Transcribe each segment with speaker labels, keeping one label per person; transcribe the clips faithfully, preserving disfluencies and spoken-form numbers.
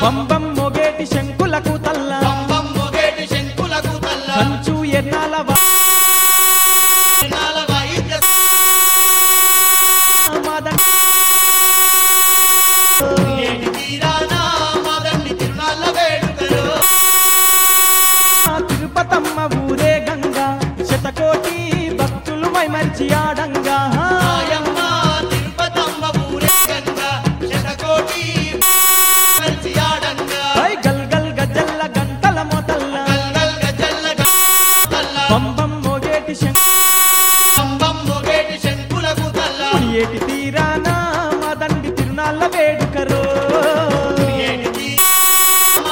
Speaker 1: బంబం మొగేటి శంకులకు తల్ల
Speaker 2: బంబం మొగేటి శంకులకు తల్ల
Speaker 1: కంచు ఎన్నాల
Speaker 2: ఎన్నాల వాయిద్య
Speaker 1: మాదండి
Speaker 2: ఏటి తీరాన మాదండి తిరునాళ్ళ వేడుకలో
Speaker 1: తిరుపతమ్మ ఊరే గంగా శతకోటి భక్తులు మైమరిచి ఆడంగా
Speaker 2: ఆయమ్మ తిరుపతమ్మ ఊరే గంగా శతకోటి మరిచి ఆడంగా
Speaker 1: ఐ గల్ గల్ గజల్ల గంటల మొదల్ల
Speaker 2: గల్గల్ గజల్ల తల్ల
Speaker 1: బంబం మొగేటి
Speaker 2: బంబం మొగేటి శంకులకు తల్ల
Speaker 1: ఏటి తీరాన మాదండి తిరునాళ్ళ వేడుకరో
Speaker 2: ఏటి తీరాన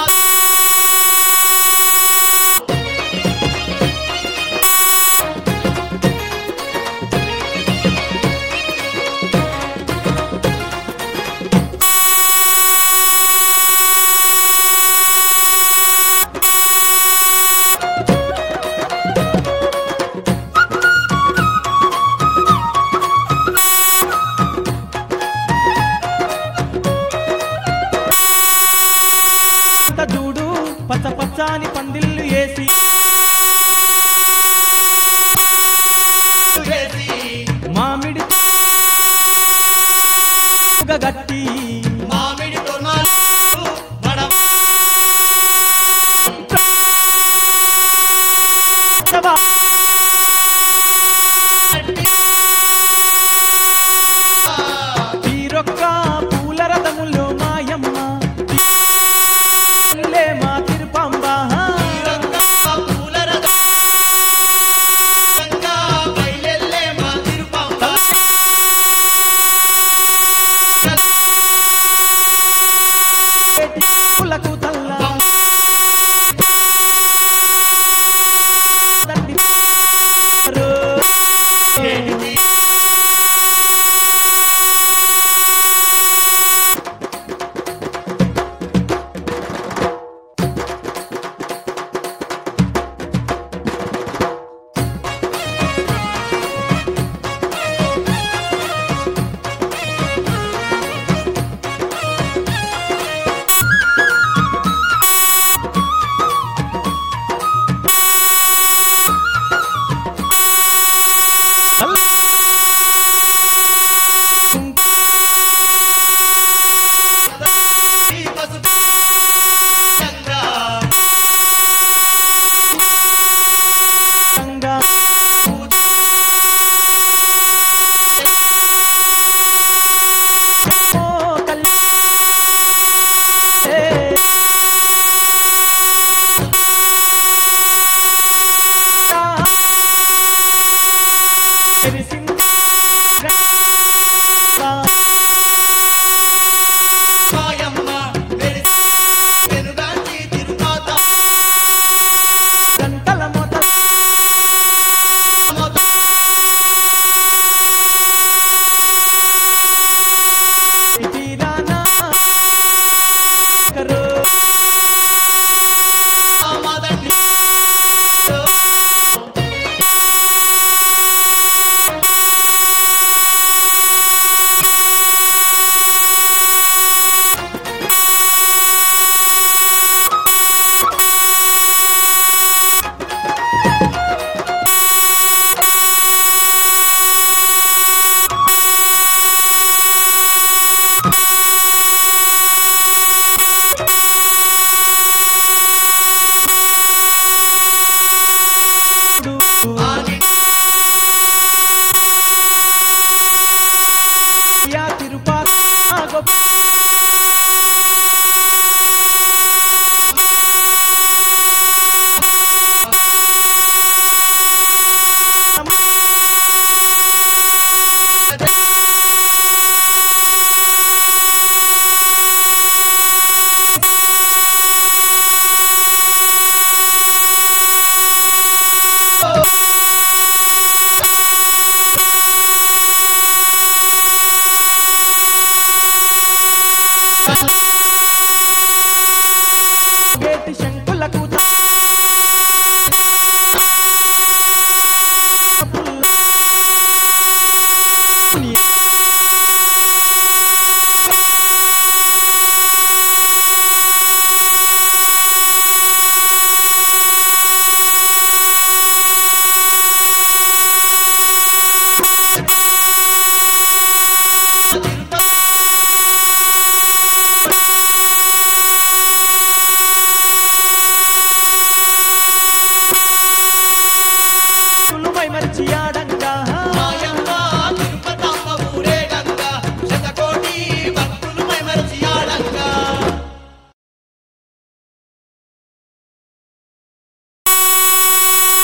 Speaker 1: చూడు పచ్చ పచ్చాని పందిళ్ళు వేసి
Speaker 2: వేసి
Speaker 1: మామిడి గట్టి
Speaker 2: మామిడి తోరణాలు బడ
Speaker 1: తీరొక్క పూల రథములో మాయమ్మ లే మా తిరుపంబ
Speaker 2: తీరంగా పూల రథంగా బయలెల్లే మా తిరుపంబ
Speaker 1: పూలకు